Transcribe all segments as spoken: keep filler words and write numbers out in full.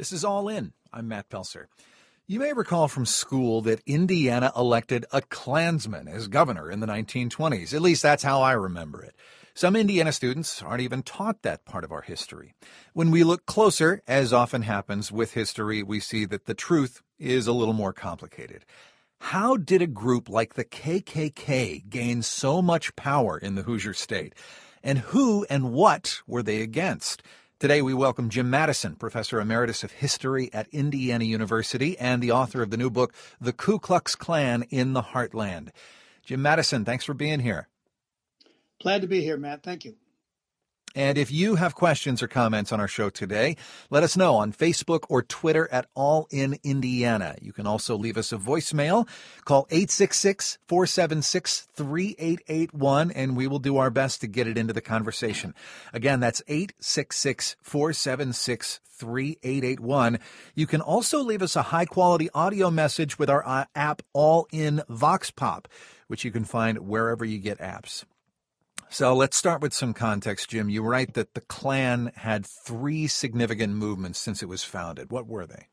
This is All In. I'm Matt Pelser. You may recall from school that Indiana elected a Klansman as governor in the nineteen twenties. At least that's how I remember it. Some Indiana students aren't even taught that part of our history. When we look closer, as often happens with history, we see that the truth is a little more complicated. How did a group like the K K K gain so much power in the Hoosier State? And who and what were they against? Today we welcome Jim Madison, Professor Emeritus of History at Indiana University and the author of the new book, The Ku Klux Klan in the Heartland. Jim Madison, thanks for being here. Glad to be here, Matt. Thank you. And if you have questions or comments on our show today, let us know on Facebook or Twitter at All In Indiana. You can also leave us a voicemail. Call eight six six, four seven six, three eight eight one, and we will do our best to get it into the conversation. Again, that's eight six six, four seven six, three eight eight one. You can also leave us a high-quality audio message with our app All In Vox Pop, which you can find wherever you get apps. So let's start with some context, Jim. You write that the Klan had three significant movements since it was founded. What were they?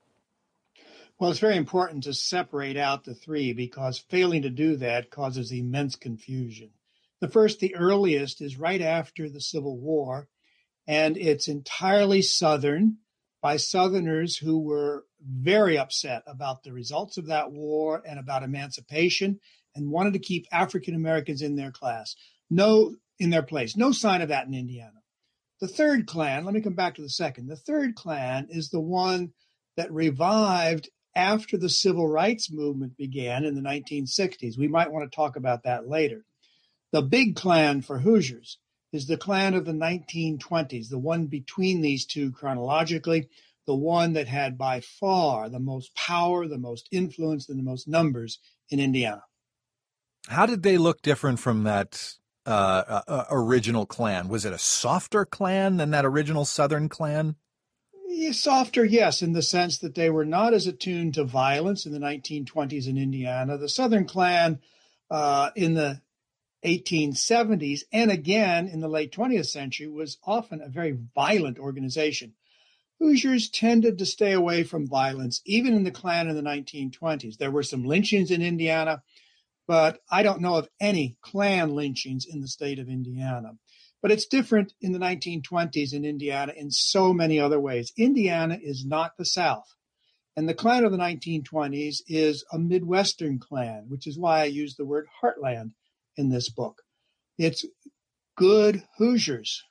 Well, it's very important to separate out the three because failing to do that causes immense confusion. The first, the earliest, is right after the Civil War, and it's entirely Southern by Southerners who were very upset about the results of that war and about emancipation and wanted to keep African Americans in their class. No in their place. No sign of that in Indiana. The third Klan, let me come back to the second. The third Klan is the one that revived after the Civil Rights Movement began in the nineteen sixties. We might want to talk about that later. The big Klan for Hoosiers is the Klan of the nineteen twenties, the one between these two chronologically, the one that had by far the most power, the most influence, and the most numbers in Indiana. How did they look different from that Uh, uh, original Klan? Was it a softer Klan than that original Southern Klan? Yeah, softer, yes, in the sense that they were not as attuned to violence in the nineteen twenties in Indiana. The Southern Klan uh, in the eighteen seventies and again in the late twentieth century was often a very violent organization. Hoosiers tended to stay away from violence, even in the Klan in the nineteen twenties. There were some lynchings in Indiana, but I don't know of any Klan lynchings in the state of Indiana. But it's different in the nineteen twenties in Indiana in so many other ways. Indiana is not the South. And the Klan of the nineteen twenties is a Midwestern Klan, which is why I use the word heartland in this book. It's good Hoosiers.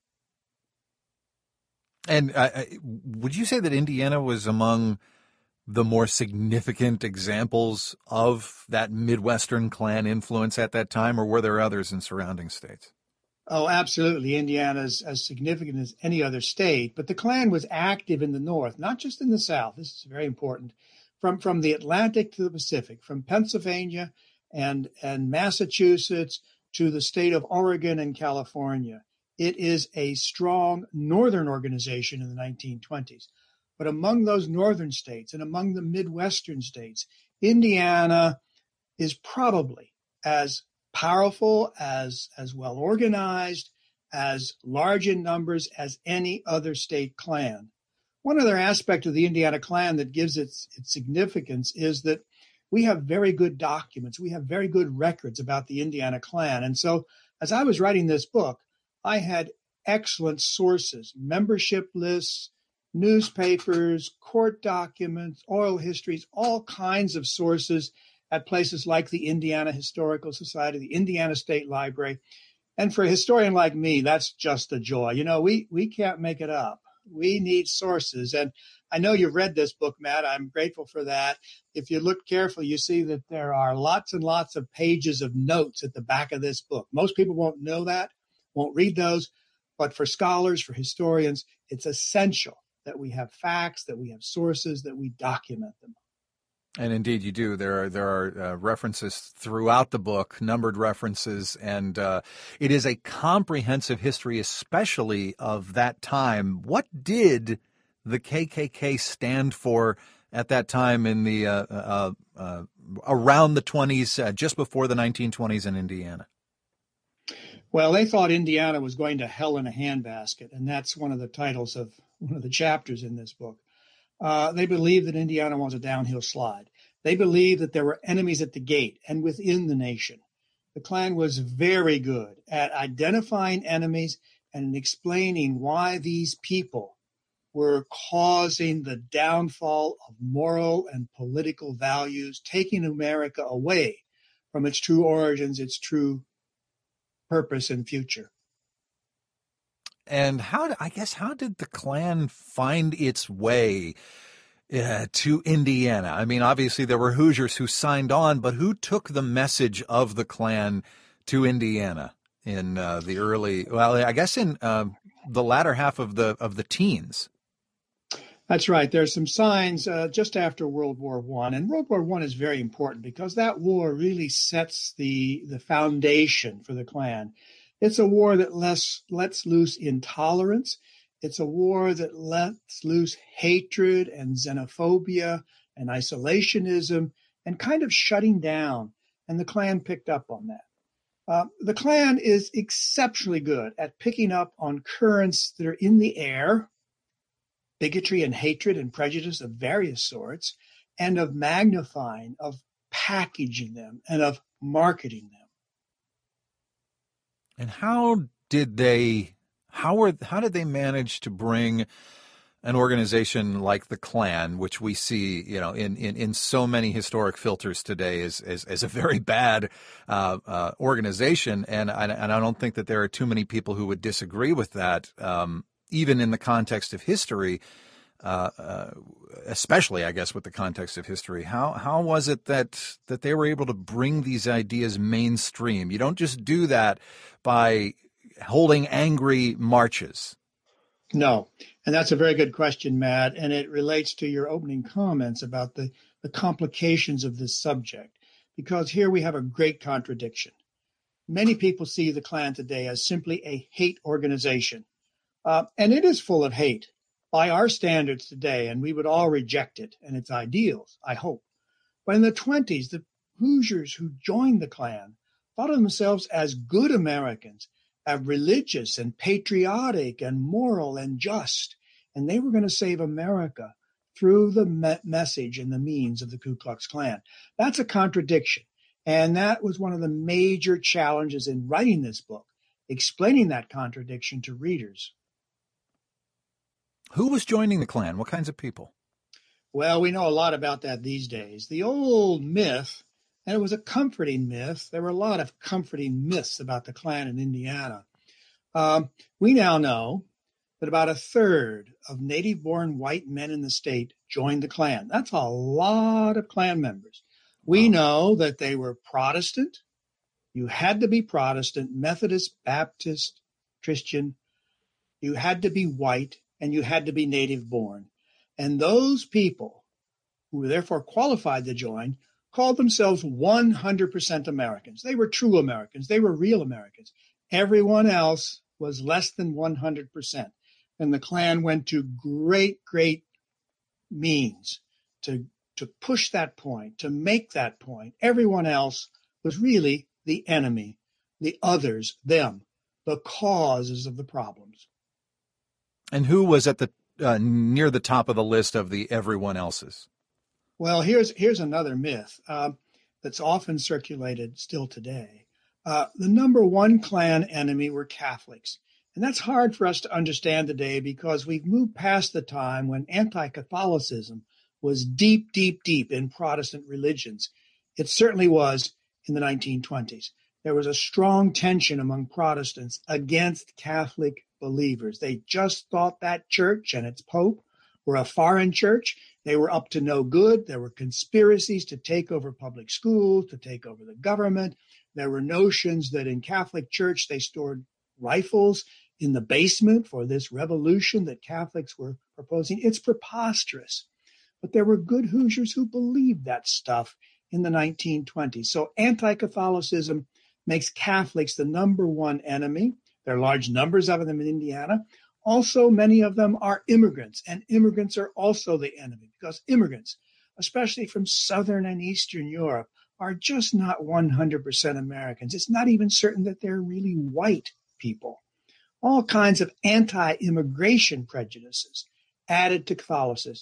And uh, would you say that Indiana was among the more significant examples of that Midwestern Klan influence at that time, or were there others in surrounding states? Oh, absolutely. Indiana is as significant as any other state, but the Klan was active in the North, not just in the South. This is very important. From from the Atlantic to the Pacific, from Pennsylvania and, and Massachusetts to the state of Oregon and California. It is a strong Northern organization in the nineteen twenties. But among those northern states and among the Midwestern states, Indiana is probably as powerful, as, as well organized, as large in numbers as any other state Klan. One other aspect of the Indiana Klan that gives its, its significance is that we have very good documents. We have very good records about the Indiana Klan. And so as I was writing this book, I had excellent sources, membership lists, newspapers, court documents, oral histories, all kinds of sources at places like the Indiana Historical Society, the Indiana State Library. And for a historian like me, that's just a joy. You know, we, we can't make it up. We need sources. And I know you've read this book, Matt. I'm grateful for that. If you look carefully, you see that there are lots and lots of pages of notes at the back of this book. Most people won't know that, won't read those. But for scholars, for historians, it's essential that we have facts, that we have sources, that we document them. And indeed, you do. There are there are uh, references throughout the book, numbered references, and uh, it is a comprehensive history, especially of that time. What did the K K K stand for at that time in the uh, uh, uh, around the twenties, uh, just before the nineteen twenties in Indiana? Well, they thought Indiana was going to hell in a handbasket, and that's one of the titles of one of the chapters in this book. Uh, they believed that Indiana was a downhill slide. They believed that there were enemies at the gate and within the nation. The Klan was very good at identifying enemies and in explaining why these people were causing the downfall of moral and political values, taking America away from its true origins, its true purpose and future. And how, I guess, how did the Klan find its way uh, to Indiana? I mean, obviously there were Hoosiers who signed on, but who took the message of the Klan to Indiana in uh, the early, well, I guess in uh, the latter half of the of the teens? That's right. There's some signs uh, just after World War One, and World War One is very important because that war really sets the the foundation for the Klan. It's a war that lets lets loose intolerance. It's a war that lets loose hatred and xenophobia and isolationism and kind of shutting down. And the Klan picked up on that. Uh, the Klan is exceptionally good at picking up on currents that are in the air, bigotry and hatred and prejudice of various sorts, and of magnifying, of packaging them, and of marketing them. And how did they, how were, how did they manage to bring an organization like the Klan, which we see, you know, in, in, in so many historic filters today as, as, as a very bad uh, uh, organization. And I, and I don't think that there are too many people who would disagree with that, um, even in the context of history, uh, uh, especially, I guess, with the context of history. How how was it that that they were able to bring these ideas mainstream? You don't just do that by holding angry marches. No, and that's a very good question, Matt, and it relates to your opening comments about the, the complications of this subject, because here we have a great contradiction. Many people see the Klan today as simply a hate organization, uh, and it is full of hate by our standards today, and we would all reject it and its ideals, I hope. But in the twenties, the Hoosiers who joined the Klan thought of themselves as good Americans, as religious and patriotic and moral and just, and they were going to save America through the me- message and the means of the Ku Klux Klan. That's a contradiction, and that was one of the major challenges in writing this book, explaining that contradiction to readers. Who was joining the Klan? What kinds of people? Well, we know a lot about that these days. The old myth, and it was a comforting myth. There were a lot of comforting myths about the Klan in Indiana. Um, we now know that about a third of native-born white men in the state joined the Klan. That's a lot of Klan members. We wow. know that they were Protestant. You had to be Protestant, Methodist, Baptist, Christian. You had to be white, and you had to be native-born. And those people who were therefore qualified to join called themselves one hundred percent Americans. They were true Americans. They were real Americans. Everyone else was less than one hundred percent. And the Klan went to great, great means to, to push that point, to make that point. Everyone else was really the enemy, the others, them, the causes of the problems. And who was at the uh, near the top of the list of the everyone else's? Well, here's here's another myth uh, that's often circulated still today. Uh, the number one Klan enemy were Catholics. And that's hard for us to understand today because we've moved past the time when anti-Catholicism was deep, deep, deep in Protestant religions. It certainly was in the nineteen twenties. There was a strong tension among Protestants against Catholic believers. They just thought that church and its pope were a foreign church. They were up to no good. There were conspiracies to take over public schools, to take over the government. There were notions that in Catholic Church they stored rifles in the basement for this revolution that Catholics were proposing. It's preposterous. But there were good Hoosiers who believed that stuff in the nineteen twenties. So anti-Catholicism makes Catholics the number one enemy. There are large numbers of them in Indiana. Also, many of them are immigrants, and immigrants are also the enemy because immigrants, especially from Southern and Eastern Europe, are just not one hundred percent Americans. It's not even certain that they're really white people. All kinds of anti-immigration prejudices added to Catholicism.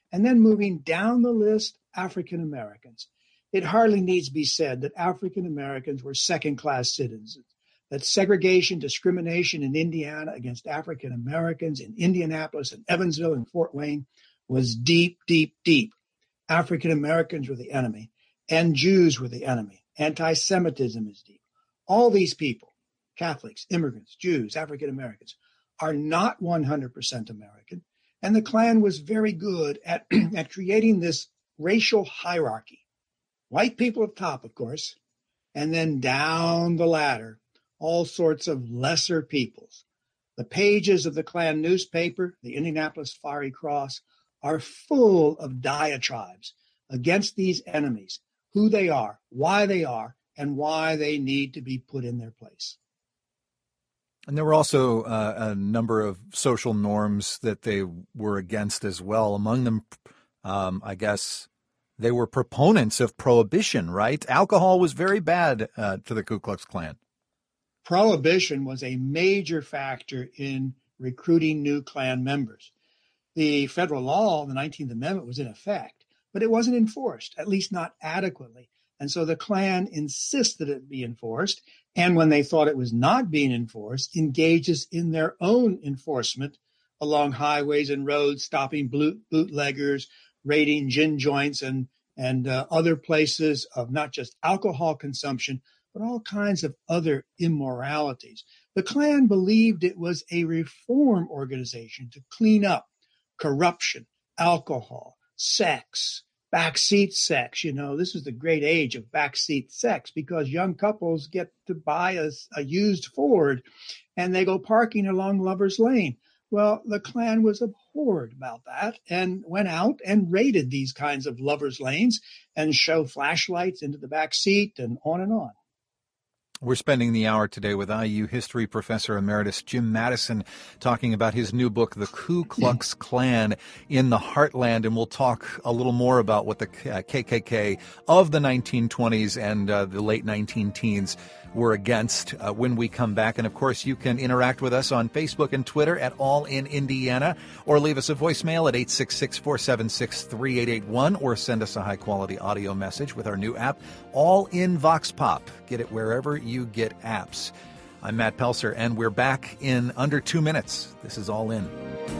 And then moving down the list, African Americans. It hardly needs to be said that African Americans were second-class citizens, that segregation, discrimination in Indiana against African Americans in Indianapolis and Evansville and Fort Wayne was deep, deep, deep. African Americans were the enemy, and Jews were the enemy. Anti-Semitism is deep. All these people, Catholics, immigrants, Jews, African Americans, are not one hundred percent American. And the Klan was very good at, at creating this racial hierarchy. White people at the top, of course, and then down the ladder, all sorts of lesser peoples. The pages of the Klan newspaper, the Indianapolis Fiery Cross, are full of diatribes against these enemies, who they are, why they are, and why they need to be put in their place. And there were also uh, a number of social norms that they were against as well. Among them, um, I guess, they were proponents of prohibition, right? Alcohol was very bad uh, to the Ku Klux Klan. Prohibition was a major factor in recruiting new Klan members. The federal law, the nineteenth Amendment, was in effect, but it wasn't enforced, at least not adequately. And so the Klan insisted it be enforced, and when they thought it was not being enforced, engages in their own enforcement along highways and roads, stopping boot, bootleggers, raiding gin joints and, and uh, other places of not just alcohol consumption, but all kinds of other immoralities. The Klan believed it was a reform organization to clean up corruption, alcohol, sex, backseat sex. You know, this is the great age of backseat sex because young couples get to buy a, a used Ford and they go parking along Lover's Lane. Well, the Klan was abhorred about that and went out and raided these kinds of Lover's Lanes and showed flashlights into the back seat and on and on. We're spending the hour today with I U history professor emeritus Jim Madison talking about his new book, The Ku Klux Klan in the Heartland, and we'll talk a little more about what the K K K of the nineteen twenties and uh, the late nineteen teens were against uh, when we come back. And, of course, you can interact with us on Facebook and Twitter at All in Indiana, or leave us a voicemail at eight six six, four seven six, three eight eight one, or send us a high-quality audio message with our new app, All in Vox Pop. Get it wherever you get apps. I'm Matt Pelser, and we're back in under two minutes. This is All In.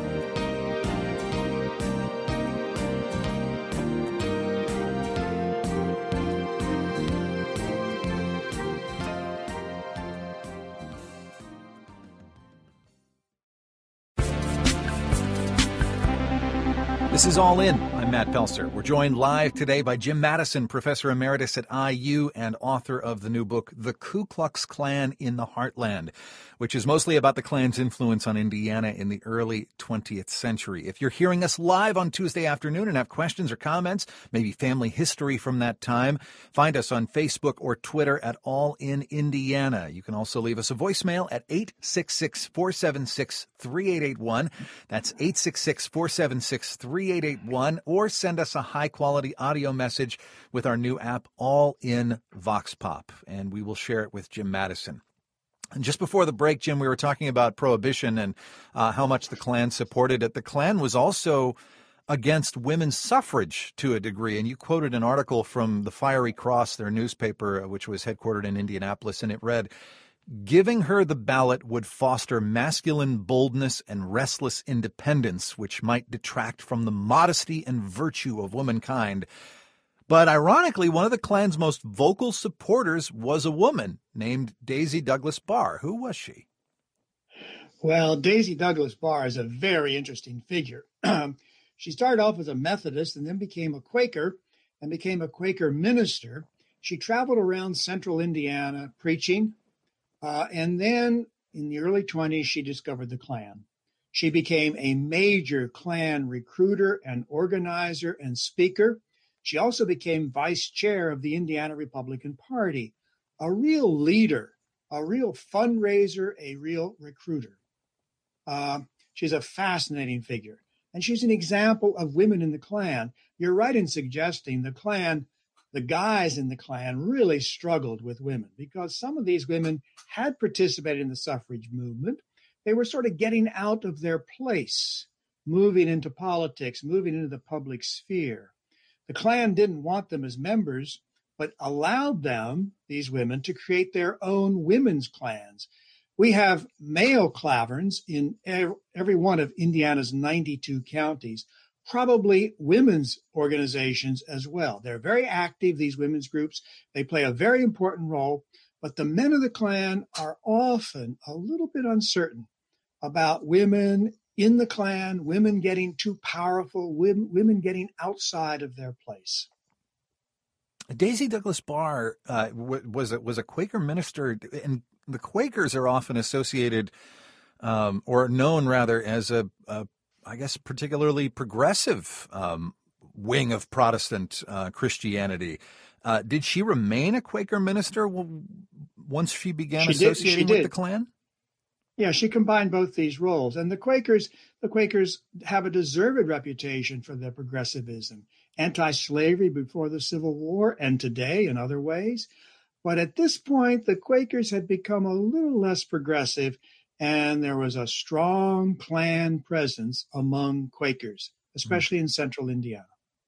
This is All In. I'm Matt Pelser. We're joined live today by Jim Madison, professor emeritus at I U and author of the new book, The Ku Klux Klan in the Heartland, which is mostly about the Klan's influence on Indiana in the early twentieth century. If you're hearing us live on Tuesday afternoon and have questions or comments, maybe family history from that time, find us on Facebook or Twitter at All in Indiana. You can also leave us a voicemail at eight six six, four seven six, three eight eight one. That's eight six six, four seven six, three eight eight one, or send us a high-quality audio message with our new app, All in Vox Pop, and we will share it with Jim Madison. And just before the break, Jim, we were talking about Prohibition and uh, how much the Klan supported it. The Klan was also against women's suffrage to a degree, and you quoted an article from the Fiery Cross, their newspaper, which was headquartered in Indianapolis, and it read, "Giving her the ballot would foster masculine boldness and restless independence, which might detract from the modesty and virtue of womankind." But ironically, one of the Klan's most vocal supporters was a woman named Daisy Douglas Barr. Who was she? Well, Daisy Douglas Barr is a very interesting figure. She started off as a Methodist and then became a Quaker and became a Quaker minister. She traveled around central Indiana preaching. Uh, and then in the early twenties, she discovered the Klan. She became a major Klan recruiter and organizer and speaker. She also became vice chair of the Indiana Republican Party, a real leader, a real fundraiser, a real recruiter. Uh, she's a fascinating figure, and she's an example of women in the Klan. You're right in suggesting the Klan, the guys in the Klan really struggled with women because some of these women had participated in the suffrage movement. They were sort of getting out of their place. moving into politics, moving into the public sphere. The Klan didn't want them as members, but allowed them, these women, to create their own women's clans. We have male klaverns in every one of Indiana's ninety-two counties, probably women's organizations as well. They're very active, these women's groups. They play a very important role, but the men of the Klan are often a little bit uncertain about women in the Klan, women getting too powerful, women, women getting outside of their place. Daisy Douglas Barr uh, was a, was a Quaker minister, and the Quakers are often associated, um, or known rather, as a, a I guess, particularly progressive um, wing of Protestant uh, Christianity. Uh, did she remain a Quaker minister once she began she associating did, with did. the Klan? Yeah, she combined both these roles. And the Quakers, the Quakers have a deserved reputation for their progressivism, anti-slavery before the Civil War and today in other ways. But at this point, the Quakers had become a little less progressive, and there was a strong Klan presence among Quakers, especially mm. in central Indiana.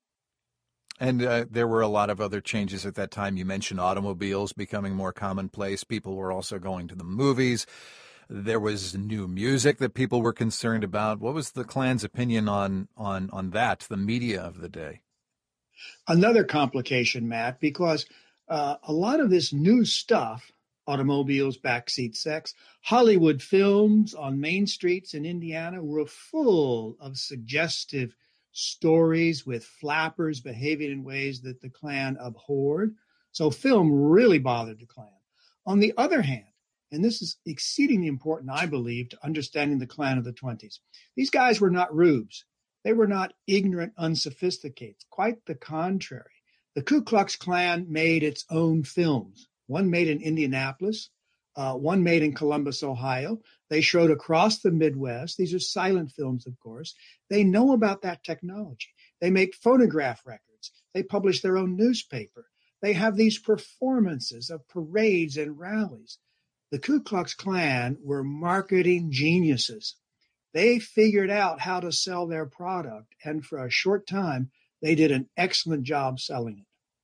And uh, there were a lot of other changes at that time. You mentioned automobiles becoming more commonplace. People were also going to the movies. There was new music that people were concerned about. What was the Klan's opinion on on on that, the media of the day? Another complication, Matt, because uh, a lot of this new stuff, automobiles, backseat sex, Hollywood films on main streets in Indiana were full of suggestive stories with flappers behaving in ways that the Klan abhorred. So film really bothered the Klan. On the other hand, and this is exceedingly important, I believe, to understanding the Klan of the twenties. These guys were not rubes. They were not ignorant, unsophisticated. Quite the contrary. The Ku Klux Klan made its own films. One made in Indianapolis, uh, one made in Columbus, Ohio. They showed across the Midwest. These are silent films, of course. They know about that technology. They make phonograph records. They publish their own newspaper. They have these performances of parades and rallies. The Ku Klux Klan were marketing geniuses. They figured out how to sell their product, and for a short time, they did an excellent job selling it.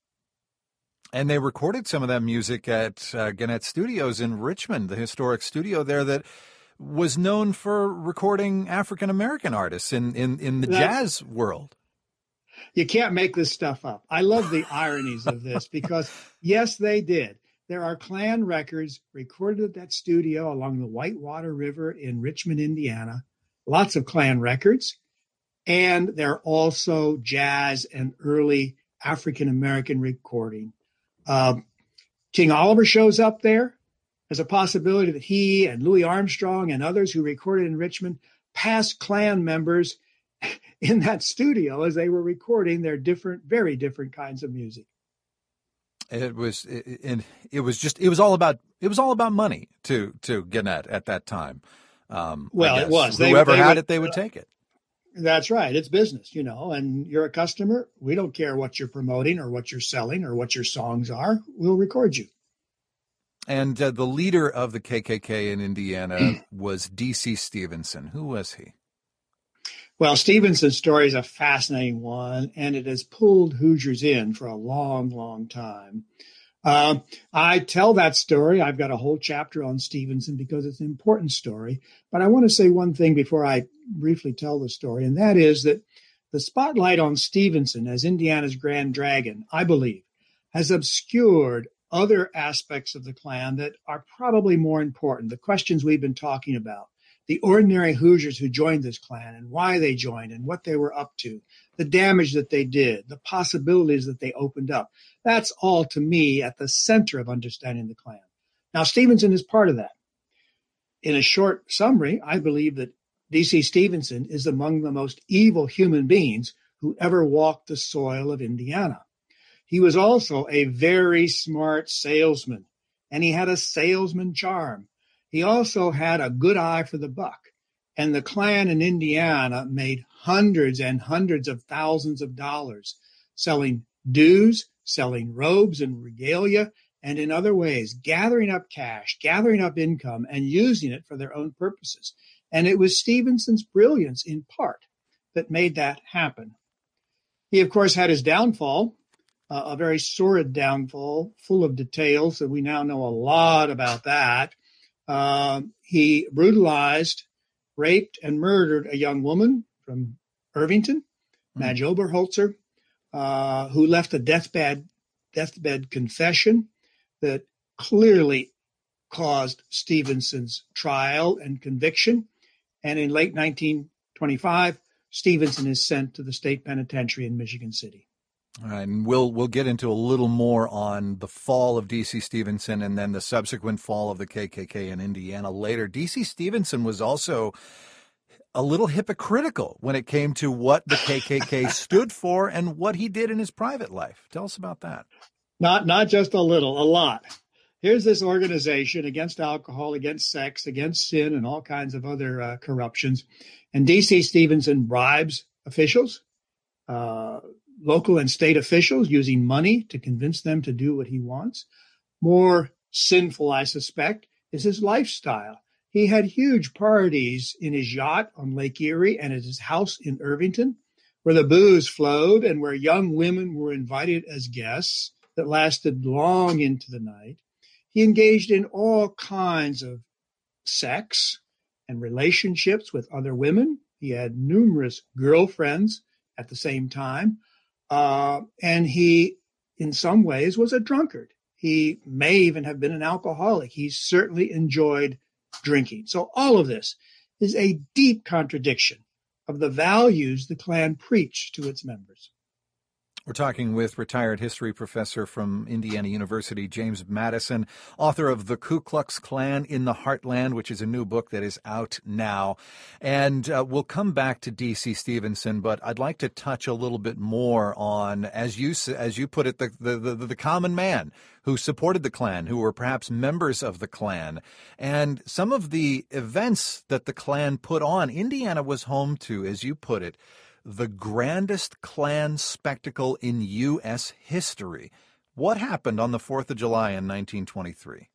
And they recorded some of that music at uh, Gannett Studios in Richmond, the historic studio there that was known for recording African-American artists in, in, in the That's, jazz world. You can't make this stuff up. I love the ironies of this because, yes, they did. There are Klan records recorded at that studio along the Whitewater River in Richmond, Indiana. Lots of Klan records. And there are also jazz and early African-American recording. Uh, King Oliver shows up there. There's a possibility that he and Louis Armstrong and others who recorded in Richmond passed Klan members in that studio as they were recording their different, very different kinds of music. It was, it, it was just, it was all about, it was all about money to, to Gannett at that time. Um, well, it was. Whoever they, they had would, it, they would take it. That's right. It's business, you know, and you're a customer. We don't care what you're promoting or what you're selling or what your songs are. We'll record you. And uh, the leader of the K K K in Indiana was D C Stephenson. Who was he? Well, Stephenson's story is a fascinating one, and it has pulled Hoosiers in for a long, long time. Uh, I tell that story. I've got a whole chapter on Stephenson because it's an important story. But I want to say one thing before I briefly tell the story, and that is that the spotlight on Stephenson as Indiana's Grand Dragon, I believe, has obscured other aspects of the Klan that are probably more important, the questions we've been talking about. The ordinary Hoosiers who joined this Klan and why they joined and what they were up to, the damage that they did, the possibilities that they opened up. That's all, to me, at the center of understanding the Klan. Now, Stephenson is part of that. In a short summary, I believe that D C Stephenson is among the most evil human beings who ever walked the soil of Indiana. He was also a very smart salesman, and he had a salesman charm. He also had a good eye for the buck, and the Klan in Indiana made hundreds and hundreds of thousands of dollars selling dues, selling robes and regalia, and in other ways, gathering up cash, gathering up income, and using it for their own purposes. And it was Stephenson's brilliance, in part, that made that happen. He, of course, had his downfall, uh, a very sordid downfall, full of details that we now know a lot about that. Uh, he brutalized, raped, and murdered a young woman from Irvington, mm. Madge Oberholzer, uh, who left a deathbed, deathbed confession that clearly caused Stevenson's trial and conviction. And in late nineteen twenty-five, Stevenson is sent to the state penitentiary in Michigan City. All right, and we'll we'll get into a little more on the fall of D C. Stevenson and then the subsequent fall of the K K K in Indiana later. D C. Stevenson was also a little hypocritical when it came to what the K K K stood for and what he did in his private life. Tell us about that. Not not just a little, a lot. Here's this organization against alcohol, against sex, against sin, and all kinds of other uh, corruptions. And D C. Stevenson bribes officials, uh, local and state officials, using money to convince them to do what he wants. More sinful, I suspect, is his lifestyle. He had huge parties in his yacht on Lake Erie and at his house in Irvington, where the booze flowed and where young women were invited as guests that lasted long into the night. He engaged in all kinds of sex and relationships with other women. He had numerous girlfriends at the same time. Uh, and he, in some ways, was a drunkard. He may even have been an alcoholic. He certainly enjoyed drinking. So all of this is a deep contradiction of the values the Klan preached to its members. We're talking with retired history professor from Indiana University, James Madison, author of The Ku Klux Klan in the Heartland, which is a new book that is out now. And uh, we'll come back to D C. Stevenson, but I'd like to touch a little bit more on, as you as you put it, the the, the, the common man who supported the Klan, who were perhaps members of the Klan, and some of the events that the Klan put on. Indiana was home to, as you put it, the grandest Klan spectacle in U S history. What happened on the fourth of July in nineteen twenty-three?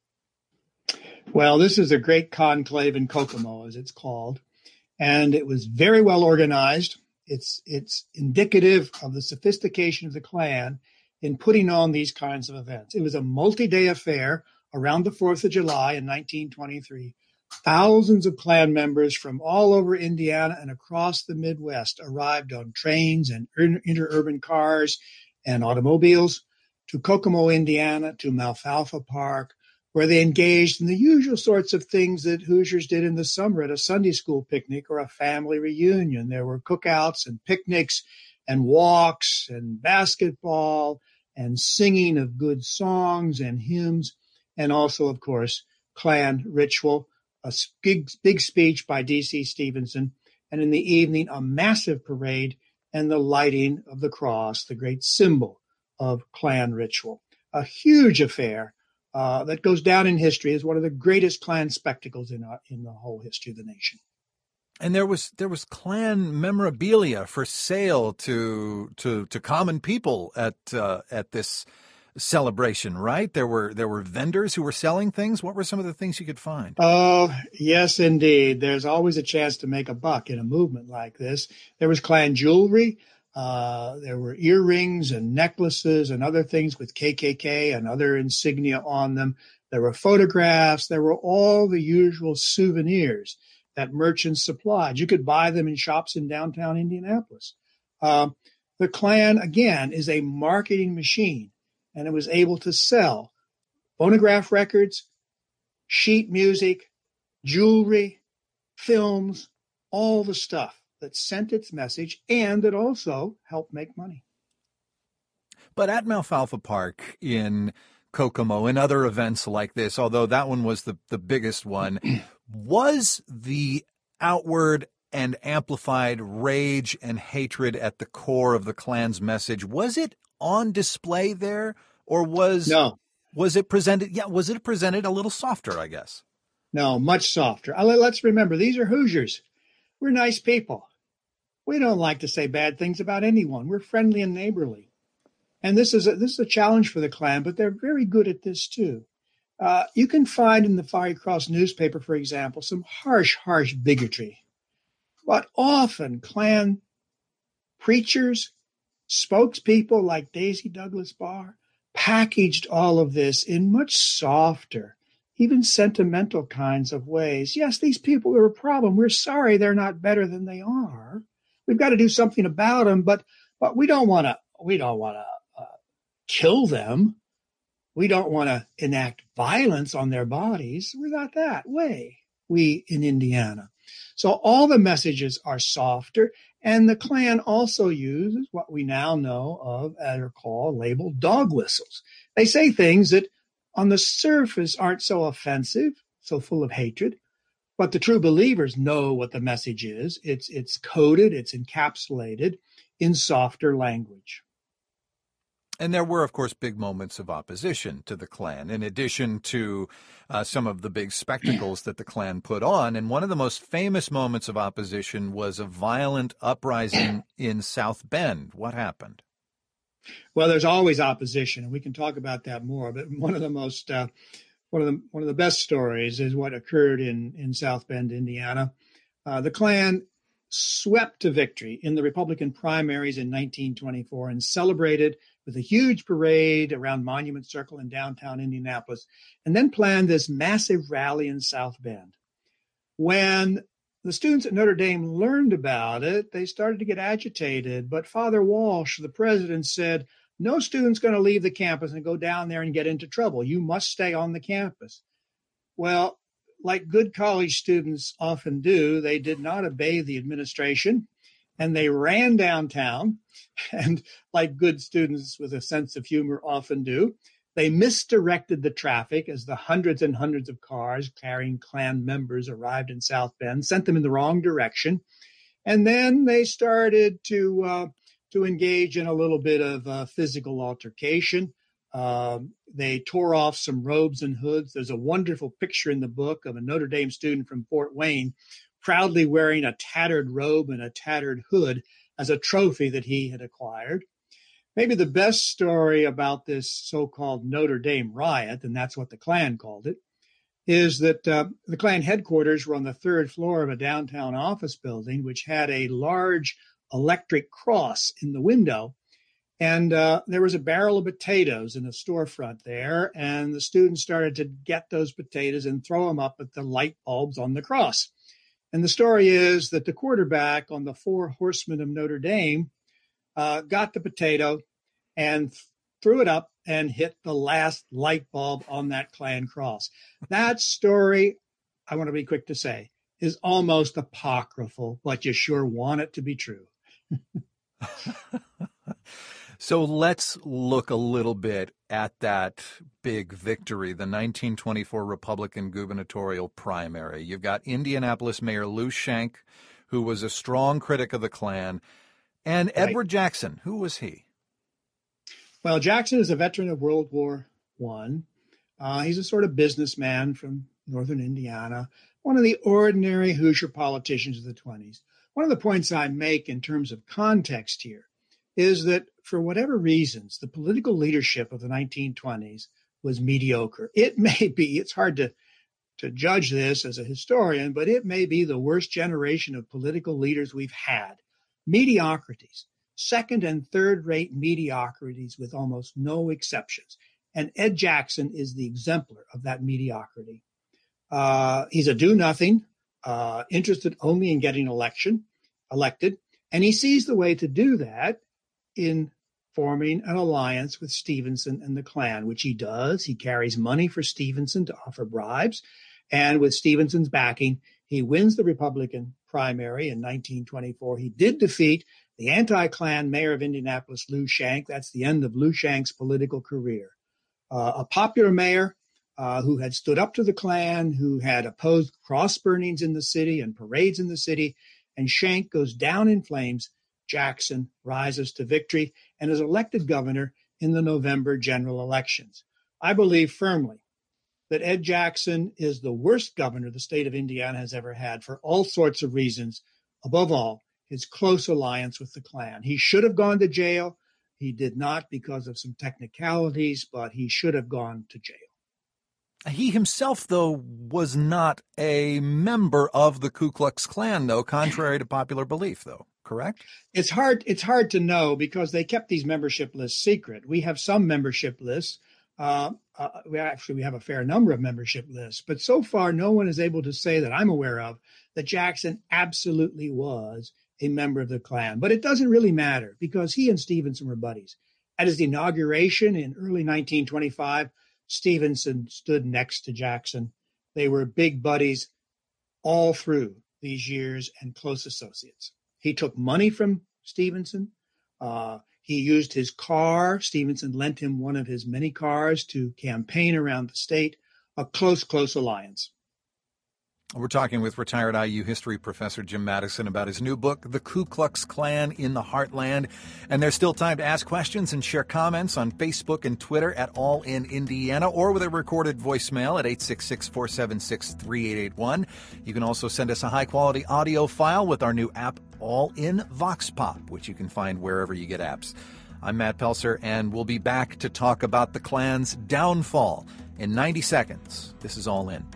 Well, this is a great conclave in Kokomo, as it's called, and it was very well organized. It's it's indicative of the sophistication of the Klan in putting on these kinds of events. It was a multi-day affair around the fourth of July in nineteen twenty-three. Thousands of Klan members from all over Indiana and across the Midwest arrived on trains and interurban cars and automobiles to Kokomo, Indiana, to Malfalfa Park, where they engaged in the usual sorts of things that Hoosiers did in the summer at a Sunday school picnic or a family reunion. There were cookouts and picnics and walks and basketball and singing of good songs and hymns, and also, of course, Klan ritual. A big, big speech by D C. Stevenson, and in the evening, a massive parade and the lighting of the cross, the great symbol of Klan ritual. A huge affair uh, that goes down in history as one of the greatest Klan spectacles in, uh, in the whole history of the nation. And there was there was Klan memorabilia for sale to to to common people at uh, at this celebration, right? There were there were vendors who were selling things. What were some of the things you could find? Oh, yes, indeed. There's always a chance to make a buck in a movement like this. There was Klan jewelry. Uh, there were earrings and necklaces and other things with K K K and other insignia on them. There were photographs. There were all the usual souvenirs that merchants supplied. You could buy them in shops in downtown Indianapolis. Uh, the Klan, again, is a marketing machine. And it was able to sell phonograph records, sheet music, jewelry, films, all the stuff that sent its message and that also helped make money. But at Malfalfa Park in Kokomo and other events like this, although that one was the, the biggest one, was the outward and amplified rage and hatred at the core of the Klan's message, was it on display there, or was no. was it presented? Yeah, was it presented a little softer, I guess? No, much softer. Let's remember, these are Hoosiers. We're nice people. We don't like to say bad things about anyone. We're friendly and neighborly. And this is a, this is a challenge for the Klan, but they're very good at this too. Uh, you can find in the Fiery Cross newspaper, for example, some harsh, harsh bigotry. But often Klan Preachers, spokespeople like Daisy Douglas Barr packaged all of this in much softer, even sentimental kinds of ways. Yes, these people are a problem. We're sorry they're not better than they are. We've got to do something about them, but but we don't want to we don't want to uh, kill them. We don't want to enact violence on their bodies. We're not that way, we in Indiana. So all the messages are softer, and the Klan also uses what we now know of and are called labeled dog whistles. They say things that on the surface aren't so offensive, so full of hatred, but the true believers know what the message is. It's, it's coded, it's encapsulated in softer language. And there were, of course, big moments of opposition to the Klan, in addition to uh, some of the big spectacles that the Klan put on. And one of the most famous moments of opposition was a violent uprising in South Bend. What happened? Well, there's always opposition, and we can talk about that more. But one of the most, uh, one of the one of the best stories is what occurred in in South Bend, Indiana. Uh, the Klan swept to victory in the Republican primaries in nineteen twenty-four and celebrated with a huge parade around Monument Circle in downtown Indianapolis, and then planned this massive rally in South Bend. When the students at Notre Dame learned about it, they started to get agitated, but Father Walsh, the president, said, no student's going to leave the campus and go down there and get into trouble. You must stay on the campus. Well, like good college students often do, they did not obey the administration, and they ran downtown, and like good students with a sense of humor often do, they misdirected the traffic as the hundreds and hundreds of cars carrying Klan members arrived in South Bend, sent them in the wrong direction, and then they started to uh, to engage in a little bit of uh, physical altercation. Um, they tore off some robes and hoods. There's a wonderful picture in the book of a Notre Dame student from Fort Wayne proudly wearing a tattered robe and a tattered hood as a trophy that he had acquired. Maybe the best story about this so-called Notre Dame riot, and that's what the Klan called it, is that uh, the Klan headquarters were on the third floor of a downtown office building, which had a large electric cross in the window. And uh, there was a barrel of potatoes in a storefront there, and the students started to get those potatoes and throw them up at the light bulbs on the cross. And the story is that the quarterback on the Four Horsemen of Notre Dame uh, got the potato and threw it up and hit the last light bulb on that Klan cross. That story, I want to be quick to say, is almost apocryphal, but you sure want it to be true. So let's look a little bit at that big victory, the nineteen twenty-four Republican gubernatorial primary. You've got Indianapolis Mayor Lou Shank, who was a strong critic of the Klan, and right. Edward Jackson. Who was he? Well, Jackson is a veteran of World War One. Uh, he's a sort of businessman from northern Indiana, one of the ordinary Hoosier politicians of the twenties. One of the points I make in terms of context here is that for whatever reasons, the political leadership of the nineteen twenties was mediocre. It may be, it's hard to, to judge this as a historian, but it may be the worst generation of political leaders we've had. Mediocrities, second and third rate mediocrities with almost no exceptions. And Ed Jackson is the exemplar of that mediocrity. Uh, he's a do-nothing, uh, interested only in getting election, elected, and he sees the way to do that in forming an alliance with Stevenson and the Klan, which he does. He carries money for Stevenson to offer bribes. And with Stevenson's backing, he wins the Republican primary in nineteen twenty-four. He did defeat the anti-Klan mayor of Indianapolis, Lou Shank. That's the end of Lou Shank's political career. Uh, a popular mayor uh, who had stood up to the Klan, who had opposed cross burnings in the city and parades in the city, and Shank goes down in flames. Jackson rises to victory and is elected governor in the November general elections. I believe firmly that Ed Jackson is the worst governor the state of Indiana has ever had for all sorts of reasons. Above all, his close alliance with the Klan. He should have gone to jail. He did not because of some technicalities, but he should have gone to jail. He himself, though, was not a member of the Ku Klux Klan, though, contrary to popular belief, though, correct? It's hard. It's hard to know because they kept these membership lists secret. We have some membership lists. Uh, uh, we actually we have a fair number of membership lists, but so far no one is able to say that I'm aware of that Jackson absolutely was a member of the Klan. But it doesn't really matter because he and Stevenson were buddies. At his inauguration in early nineteen twenty-five, Stevenson stood next to Jackson. They were big buddies all through these years and close associates. He took money from Stevenson. Uh, he used his car. Stevenson lent him one of his many cars to campaign around the state. A close, close alliance. We're talking with retired I U history professor Jim Madison about his new book, The Ku Klux Klan in the Heartland. And there's still time to ask questions and share comments on Facebook and Twitter at All in Indiana or with a recorded voicemail at eight six six, four seven six, three eight eight one. You can also send us a high-quality audio file with our new app, All in Vox Pop, which you can find wherever you get apps. I'm Matt Pelser, and we'll be back to talk about the Klan's downfall in ninety seconds. This is All In.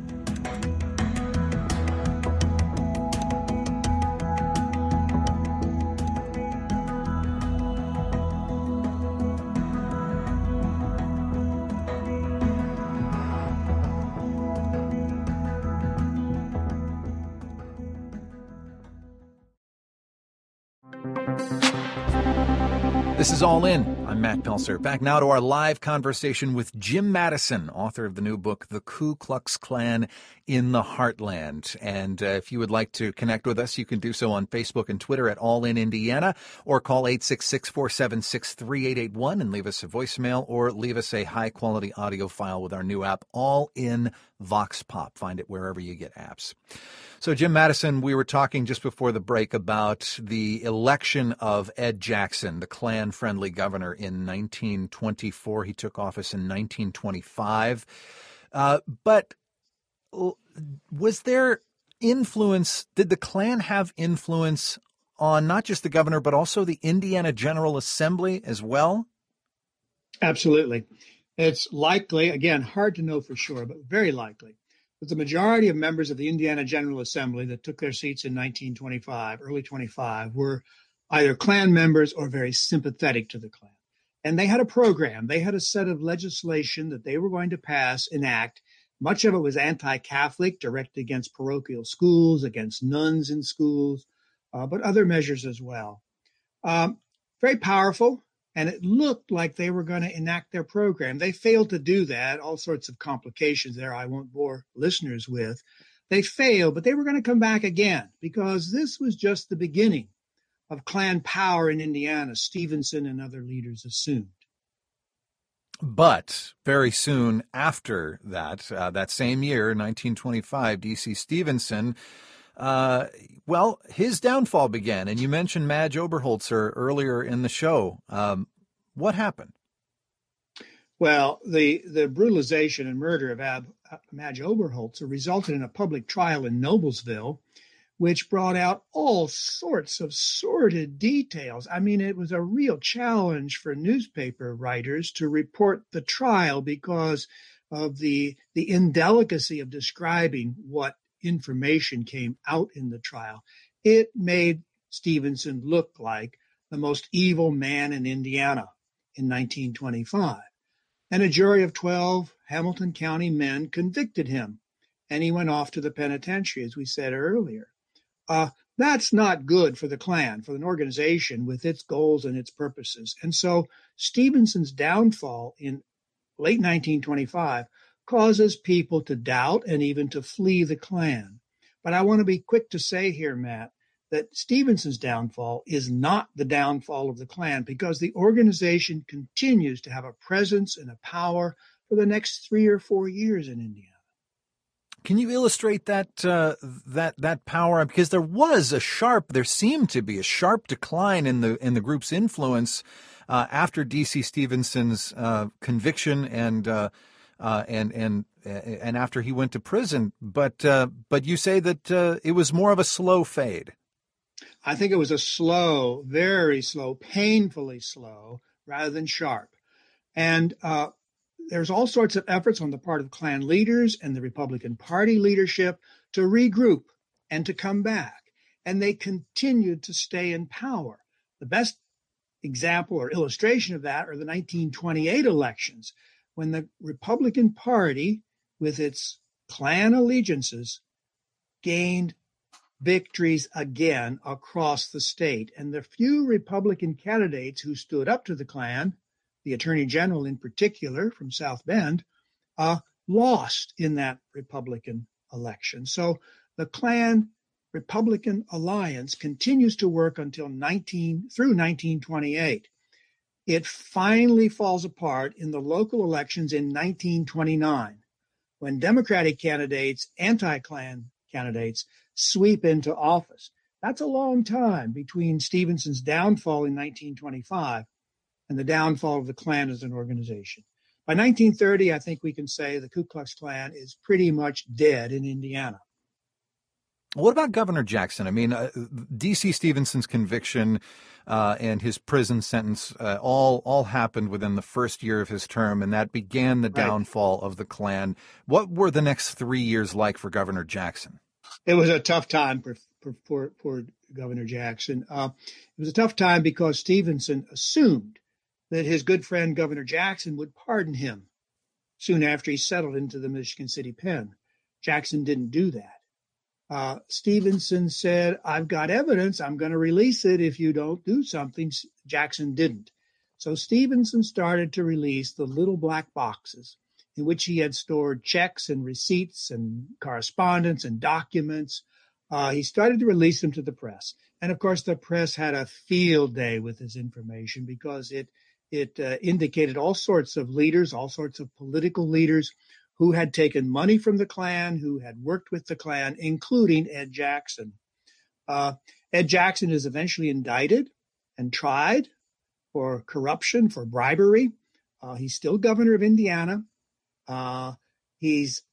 This is All In. I'm Matt Pelser. Back now to our live conversation with Jim Madison, author of the new book, The Ku Klux Klan in the Heartland. And uh, if you would like to connect with us, you can do so on Facebook and Twitter at All In Indiana, or call eight six six, four seven six, three eight eight one and leave us a voicemail, or leave us a high-quality audio file with our new app, All In Vox Pop. Find it wherever you get apps. So, Jim Madison, we were talking just before the break about the election of Ed Jackson, the Klan-friendly governor, in nineteen twenty-four. He took office in nineteen twenty-five. Uh, but was there influence, did the Klan have influence on not just the governor, but also the Indiana General Assembly as well? Absolutely. It's likely, again, hard to know for sure, but very likely, that the majority of members of the Indiana General Assembly that took their seats in nineteen twenty-five, early twenty-five, were either Klan members or very sympathetic to the Klan. And they had a program. They had a set of legislation that they were going to pass, enact. Much of it was anti-Catholic, directed against parochial schools, against nuns in schools, uh, but other measures as well. Um, very powerful. And it looked like they were going to enact their program. They failed to do that. All sorts of complications there I won't bore listeners with. They failed, but they were going to come back again because this was just the beginning of Klan power in Indiana, Stevenson and other leaders assumed. But very soon after that, uh, that same year, nineteen twenty-five, D C Stevenson, uh, well, his downfall began. And you mentioned Madge Oberholzer earlier in the show. Um, what happened? Well, the, the brutalization and murder of Ab, Madge Oberholzer resulted in a public trial in Noblesville, which brought out all sorts of sordid details. I mean, it was a real challenge for newspaper writers to report the trial because of the, the indelicacy of describing what information came out in the trial. It made Stevenson look like the most evil man in Indiana in nineteen twenty-five. And a jury of twelve Hamilton County men convicted him, and he went off to the penitentiary, as we said earlier. Uh, that's not good for the Klan, for an organization with its goals and its purposes. And so Stevenson's downfall in late nineteen twenty-five causes people to doubt and even to flee the Klan. But I want to be quick to say here, Matt, that Stevenson's downfall is not the downfall of the Klan because the organization continues to have a presence and a power for the next three or four years in Indiana. Can you illustrate that uh, that that power? Because there was a sharp, there seemed to be a sharp decline in the in the group's influence uh, after D C Stevenson's uh, conviction and uh, uh, and and and after he went to prison. But uh, but you say that uh, it was more of a slow fade. I think it was a slow, very slow, painfully slow, rather than sharp. And uh, there's all sorts of efforts on the part of Klan leaders and the Republican Party leadership to regroup and to come back. and they continued to stay in power. The best example or illustration of that are the nineteen twenty-eight elections, when the Republican Party, with its Klan allegiances, gained victories again across the state. And the few Republican candidates who stood up to the Klan, the Attorney General in particular from South Bend, uh, lost in that Republican election. So the Klan Republican alliance continues to work until nineteen through nineteen twenty-eight. It finally falls apart in the local elections in nineteen twenty-nine, when Democratic candidates, anti-Klan candidates, sweep into office. That's a long time between Stevenson's downfall in nineteen twenty-five and the downfall of the Klan as an organization. By nineteen thirty, I think we can say the Ku Klux Klan is pretty much dead in Indiana. What about Governor Jackson? I mean, uh, D C Stevenson's conviction uh, and his prison sentence uh, all all happened within the first year of his term, and that began the Right. downfall of the Klan. What were the next three years like for Governor Jackson? It was a tough time for for, for, for Governor Jackson. Uh, it was a tough time because Stevenson assumed that his good friend Governor Jackson would pardon him soon after he settled into the Michigan City pen. Jackson didn't do that. Uh, Stevenson said, I've got evidence. I'm going to release it if you don't do something. Jackson didn't. So Stevenson started to release the little black boxes in which he had stored checks and receipts and correspondence and documents. Uh, he started to release them to the press. And of course, the press had a field day with this information because it it uh, indicated all sorts of leaders, all sorts of political leaders who had taken money from the Klan, who had worked with the Klan, including Ed Jackson. Uh, Ed Jackson is eventually indicted and tried for corruption, for bribery. Uh, he's still governor of Indiana. Uh, he's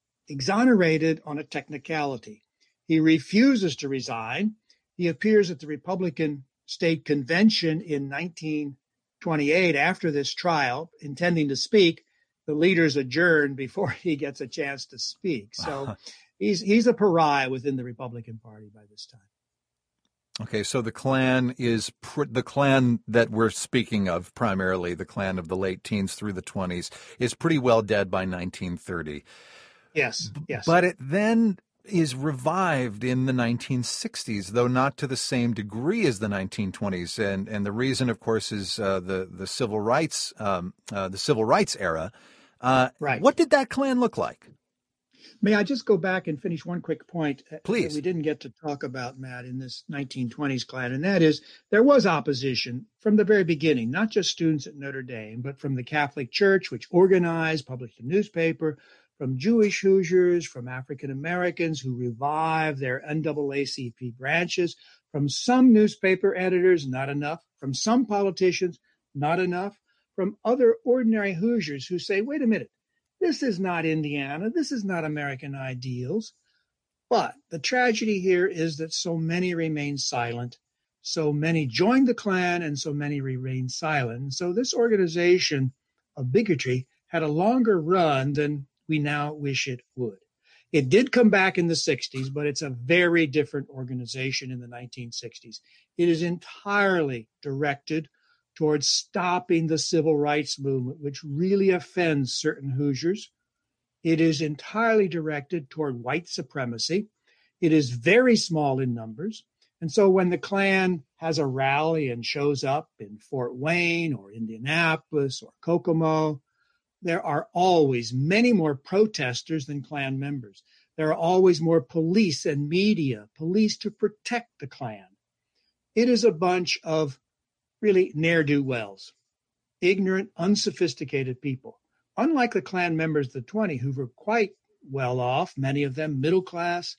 exonerated on a technicality. He refuses to resign. He appears at the Republican State Convention in nineteen twenty-eight after this trial, intending to speak. The leaders adjourn before he gets a chance to speak. So he's he's a pariah within the Republican Party by this time. Okay, so the Klan is pr- the Klan that we're speaking of, primarily the Klan of the late teens through the twenties, is pretty well dead by nineteen thirty. Yes, yes. But it then is revived in the nineteen sixties, though not to the same degree as the nineteen twenties. And and the reason, of course, is uh, the the civil rights um, uh, the civil rights era. Uh, right. What did that Klan look like? May I just go back and finish one quick point Please. that we didn't get to talk about, Matt, in this nineteen twenties Klan, and that is there was opposition from the very beginning, not just students at Notre Dame, but from the Catholic Church, which organized, published a newspaper, from Jewish Hoosiers, from African Americans who revived their N double A C P branches, from some newspaper editors, not enough, from some politicians, not enough, from other ordinary Hoosiers who say, wait a minute, this is not Indiana, this is not American ideals. But the tragedy here is that so many remain silent, so many joined the Klan, and so many remain silent. And so this organization of bigotry had a longer run than we now wish it would. It did come back in the sixties, but it's a very different organization in the nineteen sixties. It is entirely directed towards stopping the civil rights movement, which really offends certain Hoosiers. It is entirely directed toward white supremacy. It is very small in numbers. And so when the Klan has a rally and shows up in Fort Wayne or Indianapolis or Kokomo, there are always many more protesters than Klan members. There are always more police and media, police to protect the Klan. It is a bunch of really ne'er-do-wells, ignorant, unsophisticated people. Unlike the Klan members of the twenties, who were quite well off, many of them middle class,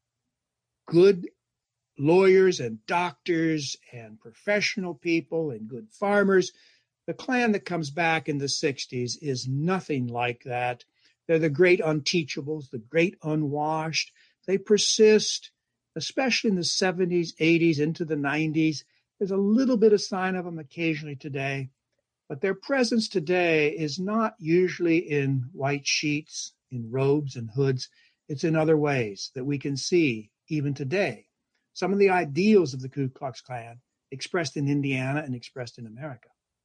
good lawyers and doctors and professional people and good farmers, the Klan that comes back in the sixties is nothing like that. They're the great unteachables, the great unwashed. They persist, especially in the seventies, eighties, into the nineties. There's a little bit of sign of them occasionally today, but their presence today is not usually in white sheets, in robes and hoods. It's in other ways that we can see even today. some of the ideals of the Ku Klux Klan expressed in Indiana and expressed in America.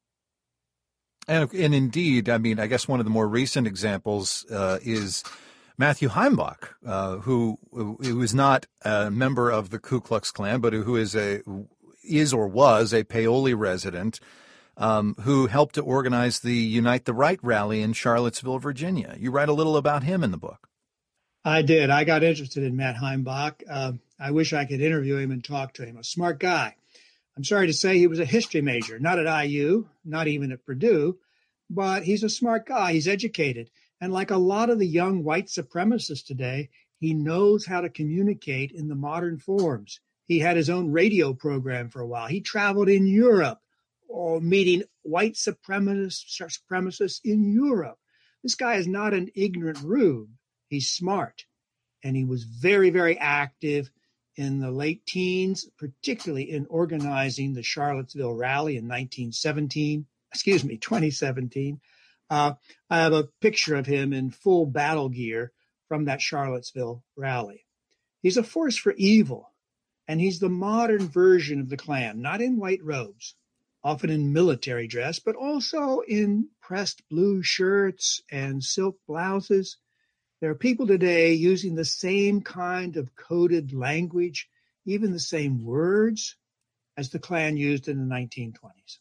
And, and indeed, I mean, I guess one of the more recent examples uh, is Matthew Heimbach, uh, who who is not a member of the Ku Klux Klan, but who is a is or was a Paoli resident, um, who helped to organize the Unite the Right rally in Charlottesville, Virginia. You write a little about him in the book. I did. I got interested in Matt Heimbach. Uh, I wish I could interview him and talk to him. A smart guy. I'm sorry to say he was a history major, not at I U, not even at Purdue, but he's a smart guy. He's educated. And like a lot of the young white supremacists today, he knows how to communicate in the modern forms. He had his own radio program for a while. He traveled in Europe, or meeting white supremacists, supremacists in Europe. This guy is not an ignorant rube. He's smart. And he was very, very active in the late teens, particularly in organizing the Charlottesville rally in nineteen seventeen, excuse me, twenty seventeen. Uh, I have a picture of him in full battle gear from that Charlottesville rally. He's a force for evil, and he's the modern version of the Klan, not in white robes, often in military dress, but also in pressed blue shirts and silk blouses. There are people today using the same kind of coded language, even the same words, as the Klan used in the nineteen twenties.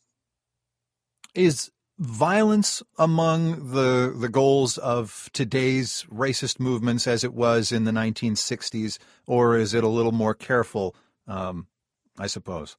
Is violence among the the goals of today's racist movements as it was in the nineteen sixties, or is it a little more careful, um, I suppose?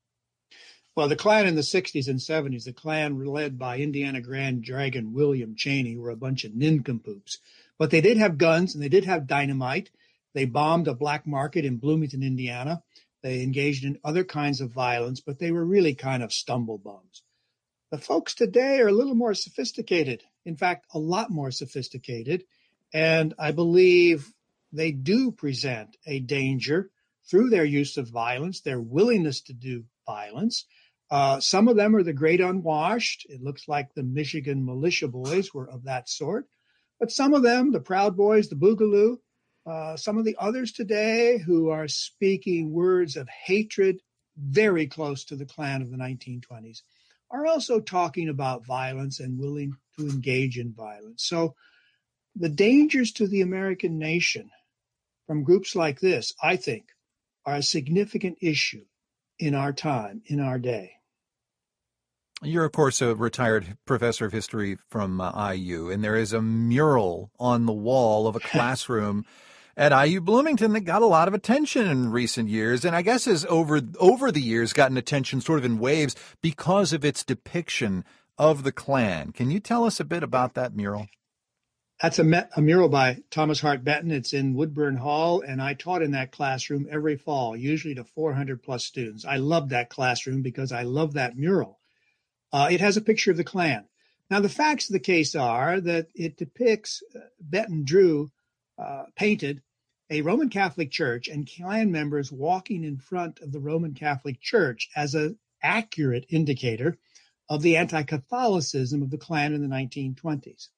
Well, the Klan in the sixties and seventies, the Klan led by Indiana Grand Dragon William Cheney, were a bunch of nincompoops. But they did have guns and they did have dynamite. They bombed a black market in Bloomington, Indiana. They engaged in other kinds of violence, but they were really kind of stumble bums. The folks today are a little more sophisticated. In fact, a lot more sophisticated. And I believe they do present a danger through their use of violence, their willingness to do violence. Uh, some of them are the great unwashed. It looks like the Michigan militia boys were of that sort. But some of them, the Proud Boys, the Boogaloo, uh, some of the others today who are speaking words of hatred very close to the Klan of the nineteen twenties, are also talking about violence and willing to engage in violence. So the dangers to the American nation from groups like this, I think, are a significant issue in our time, in our day. You're, of course, a retired professor of history from uh, I U, and there is a mural on the wall of a classroom at I U Bloomington that got a lot of attention in recent years, and I guess has over over the years gotten attention sort of in waves because of its depiction of the Klan. Can you tell us a bit about that mural? That's a, me- a mural by Thomas Hart Benton. It's in Woodburn Hall, and I taught in that classroom every fall, usually to four hundred plus students. I loved that classroom because I love that mural. Uh, it has a picture of the Klan. Now, the facts of the case are that it depicts, uh, Benton drew, uh, painted a Roman Catholic church and Klan members walking in front of the Roman Catholic Church as an accurate indicator of the anti-Catholicism of the Klan in the nineteen twenties.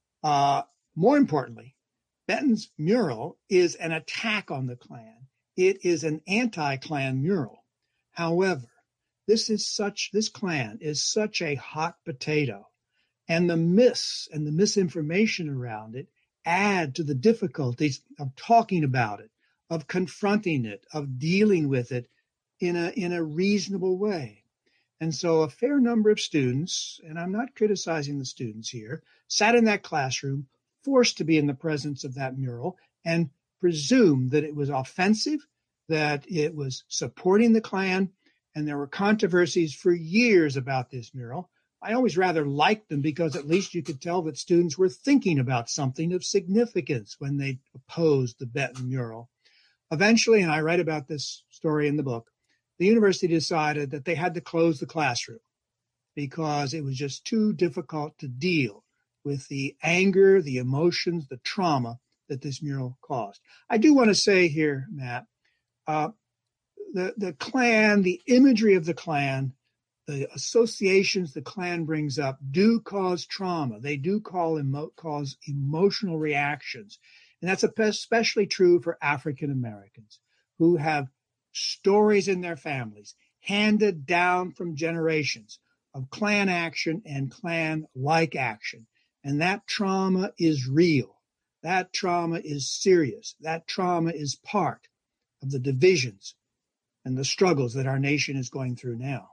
Uh, more importantly, Benton's mural is an attack on the Klan. It is an anti-Klan mural. However, this is such, this Klan is such a hot potato, and the myths and the misinformation around it add to the difficulties of talking about it, of confronting it, of dealing with it in a in a reasonable way. And so a fair number of students, and I'm not criticizing the students here, sat in that classroom, forced to be in the presence of that mural, and presumed that it was offensive, that it was supporting the Klan, and there were controversies for years about this mural. I always rather liked them because at least you could tell that students were thinking about something of significance when they opposed the Benton mural. Eventually, and I write about this story in the book, the university decided that they had to close the classroom because it was just too difficult to deal with the anger, the emotions, the trauma that this mural caused. I do want to say here, Matt, uh, the, the Klan, the imagery of the Klan, the associations the Klan brings up do cause trauma. They do call emo- cause emotional reactions. And that's especially true for African Americans who have stories in their families, handed down from generations of Klan action and Klan-like action. And that trauma is real. That trauma is serious. That trauma is part of the divisions and the struggles that our nation is going through now.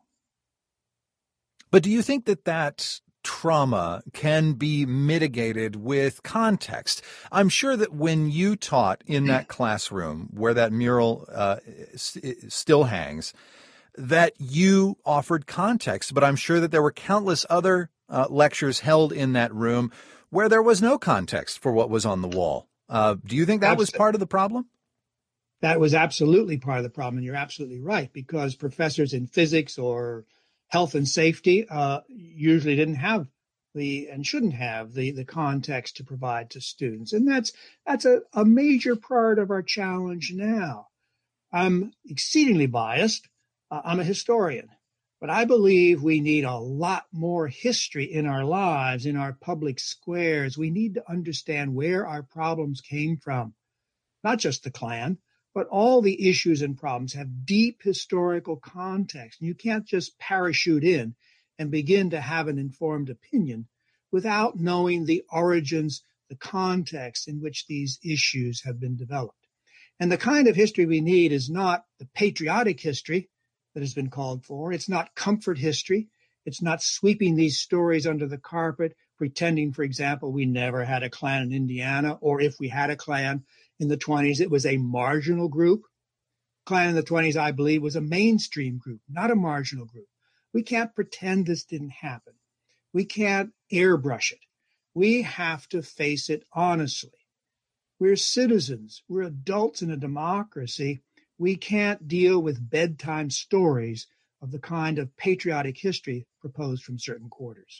But do you think that that trauma can be mitigated with context? I'm sure that when you taught in that classroom where that mural uh, still hangs, that you offered context. But I'm sure that there were countless other uh, lectures held in that room where there was no context for what was on the wall. Uh, do you think that was part of the problem? That was absolutely part of the problem. And you're absolutely right, because professors in physics or health and safety uh, usually didn't have the and shouldn't have the the context to provide to students. And that's that's a, a major part of our challenge now. I'm exceedingly biased. Uh, I'm a historian, but I believe we need a lot more history in our lives, in our public squares. We need to understand where our problems came from, not just the Klan, but all the issues and problems have deep historical context. And you can't just parachute in and begin to have an informed opinion without knowing the origins, the context in which these issues have been developed. And the kind of history we need is not the patriotic history that has been called for. It's not comfort history. It's not sweeping these stories under the carpet, pretending, for example, we never had a Klan in Indiana, or if we had a Klan in the twenties, it was a marginal group. Klan in the twenties, I believe, was a mainstream group, not a marginal group. We can't pretend this didn't happen. We can't airbrush it. We have to face it honestly. We're citizens. We're adults in a democracy. We can't deal with bedtime stories of the kind of patriotic history proposed from certain quarters.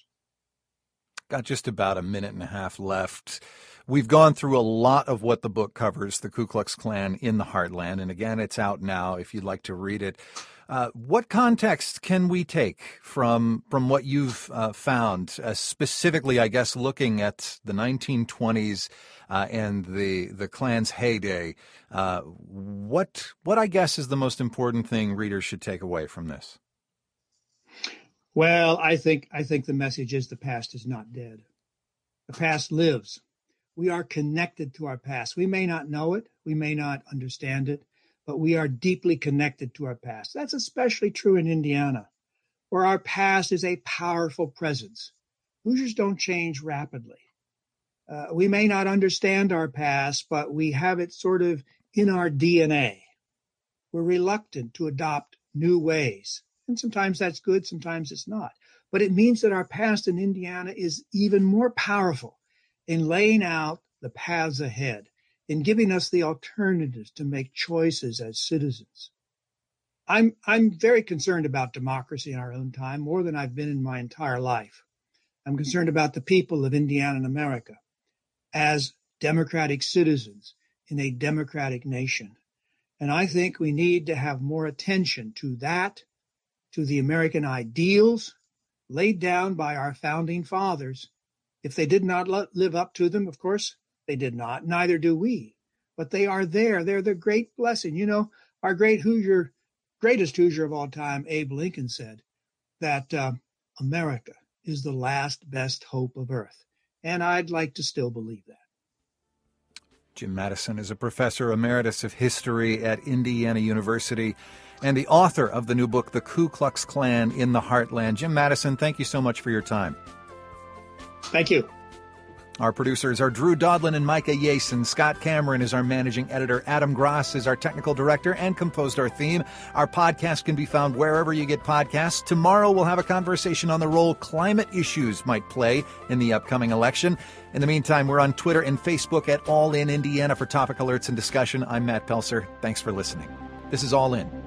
Got just about a minute and a half left. We've gone through a lot of what the book covers, the Ku Klux Klan in the Heartland. And again, it's out now if you'd like to read it. Uh, what context can we take from from what you've uh, found, uh, specifically, I guess, looking at the nineteen twenties uh, and the the Klan's heyday? Uh, what what I guess is the most important thing readers should take away from this? Well, I think I think the message is the past is not dead. The past lives. We are connected to our past. We may not know it. We may not understand it, but we are deeply connected to our past. That's especially true in Indiana, where our past is a powerful presence. Hoosiers don't change rapidly. Uh, we may not understand our past, but we have it sort of in our D N A. We're reluctant to adopt new ways. And sometimes that's good, sometimes it's not. But it means that our past in Indiana is even more powerful in laying out the paths ahead, in giving us the alternatives to make choices as citizens. I'm I'm very concerned about democracy in our own time, more than I've been in my entire life. I'm concerned about the people of Indiana and America as democratic citizens in a democratic nation. And I think we need to have more attention to that, to the American ideals laid down by our founding fathers. If they did not live up to them, of course, they did not. Neither do we. But they are there. They're the great blessing. You know, our great Hoosier, greatest Hoosier of all time, Abe Lincoln, said that uh, America is the last best hope of earth. And I'd like to still believe that. Jim Madison is a professor emeritus of history at Indiana University and the author of the new book, The Ku Klux Klan in the Heartland. Jim Madison, thank you so much for your time. Thank you. Our producers are Drew Dodlin and Micah Yason. Scott Cameron is our managing editor. Adam Gross is our technical director and composed our theme. Our podcast can be found wherever you get podcasts. Tomorrow we'll have a conversation on the role climate issues might play in the upcoming election. In the meantime, we're on Twitter and Facebook at All In Indiana for topic alerts and discussion. I'm Matt Pelser. Thanks for listening. This is All In.